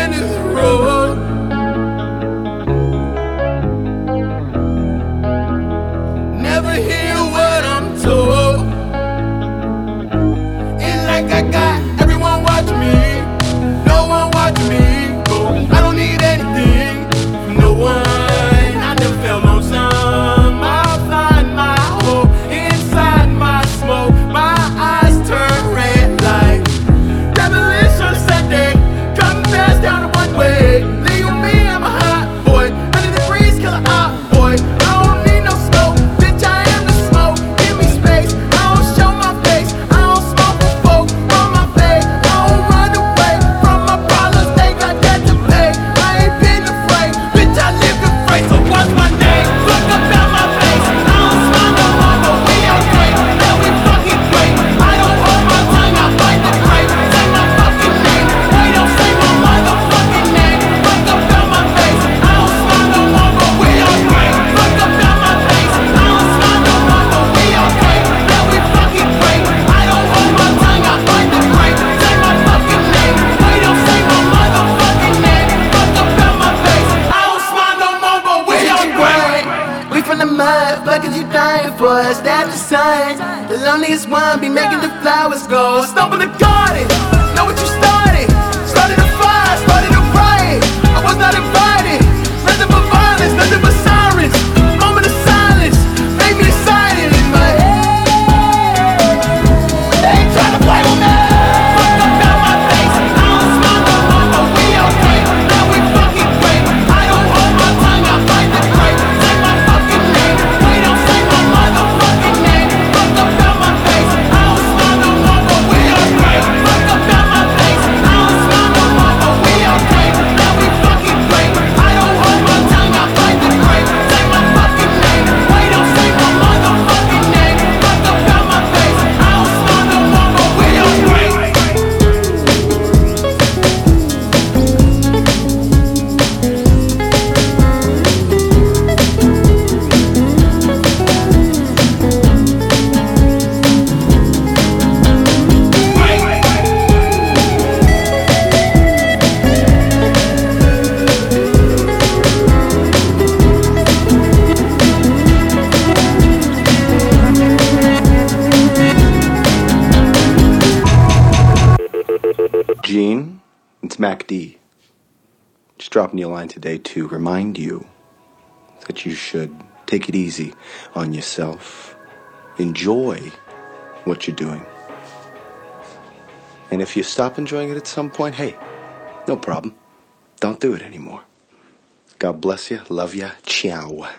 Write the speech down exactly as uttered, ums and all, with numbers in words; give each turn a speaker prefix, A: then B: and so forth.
A: end of the road. Never hear what I'm told. It's like I got everyone watching me, no one watching me. Oh, I don't need anything from no one. I never felt lonesome. I'll find my hope inside my smoke. My eyes turn red like demolition Sunday. Driving fast down the one way. Leave me, I'm a hot boy. Under the breeze, killer out boy. I don't need no smoke, bitch. I am the smoke. Give me space. I don't show my face. I don't smoke with folk on my face. I don't run away from my problems. They got that to pay. I ain't been afraid, bitch. I live in free. So what's my name? Look up at my face. I don't smile no more, but we okay. Yeah, we fucking great. I don't hold my tongue. I fight the great. Say my fucking name. They don't say my motherfucking name. Look up at my face. I don't smile no more, but we okay. Look up at my face. I don't smile no more, but we okay. Yeah, we fucking great. I don't hold my tongue. I fight the great. Say my fucking name. They don't say my motherfucking name. Look up at my face. I don't smile no more, but we okay. We from the mud, fuck is you dying for us? That's the sun. The loneliest one be making the flowers go. Stumble the garden, know what you started. Started a fire, started a riot. I was not invited. Nothing but violence, nothing but sirens. Moment of silence, made me excited in my head. They ain't trying to play with me. Fuck up out my face. I don't smile no more, but we okay. Now we fucking great. I don't hold my tongue, I fight the great. Say my fucking name. They don't say my motherfucking name. Fuck up out my face. I don't smile no more, but we okay. Fuck up out my face. I don't smile no more, but we okay. Now we fucking great. I don't hold my tongue, I fight the great. Say my fucking name. They don't say my motherfucking name. Fuck up out my face. I don't smile no more, but we okay.
B: Gene, it's Mac D. Just dropping you a line today to remind you that you should take it easy on yourself. Enjoy what you're doing. And if you stop enjoying it at some point, hey, no problem. Don't do it anymore. God bless you. Love ya. Ciao.